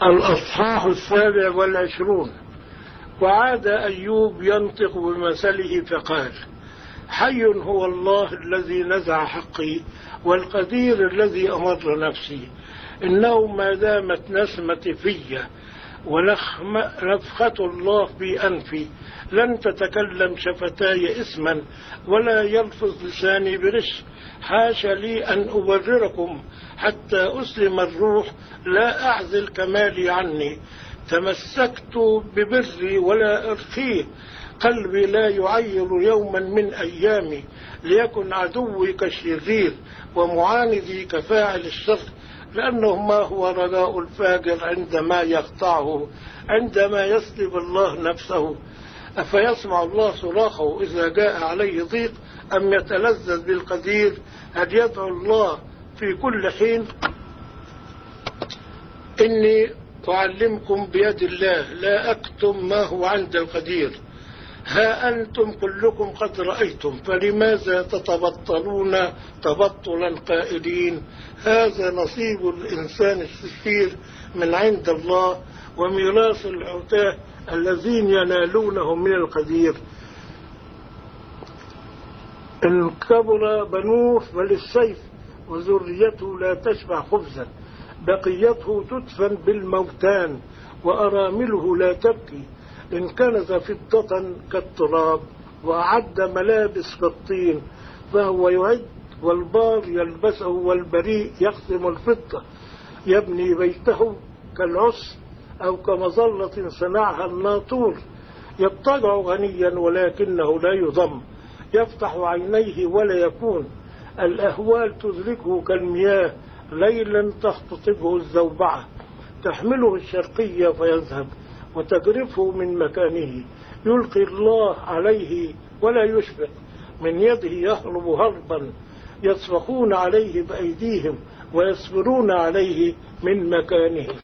الأصحاح 27. وعاد أيوب ينطق بمثله فقال: حي هو الله الذي نزع حقي، والقدير الذي أمر نفسي. إنه ما دامت نسمتي في ونفخة الله في أنفي، لن تتكلم شفتاي إثما ولا يلفظ لساني برش. حاش لي أن أبرركم حتى أسلم الروح، لا أعزل كمالي عني. تمسكت ببري ولا أرخيه، قلبي لا يعير يوما من أيامي. ليكن عدوي كالشرير ومعاندي كفاعل الشر، لأنه ما هو رجاء الفاجر عندما يقطعه، عندما يسلب الله نفسه. أفيسمع الله صراخه إذا جاء عليه ضيق، أم يتلذذ بالقدير؟ هل يدعو الله في كل حين؟ إني أعلمكم بيد الله، لا أكتم ما هو عند القدير. ها أنتم كلكم قد رأيتم، فلماذا تتبطلون تبطلا قائلين: هذا نصيب الإنسان الشرير من عند الله، وميراث العتاة الذين ينالونه من القدير. إن كبر بنوه فللسيف، وذريته لا تشبع خبزا. بقيته تدفن بالموتان، وأرامله لا تبكي. إن كنز فضة كالتراب، وأعد ملابس كالطين، فهو يعد والبار يلبسه، والبريء يقسم الفضة. يبني بيته كالعس أو كمظلة صنعها الناطور. يضطجع غنيا ولكنه لا يضم، يفتح عينيه ولا يكون. الأهوال تدركه كالمياه، ليلا تختطفه الزوبعة. تحمله الشرقية فيذهب، وتجرفه من مكانه. يلقي الله عليه ولا يشفق، من يده يهرب هربا. يصرخون عليه بأيديهم، ويصبرون عليه من مكانه.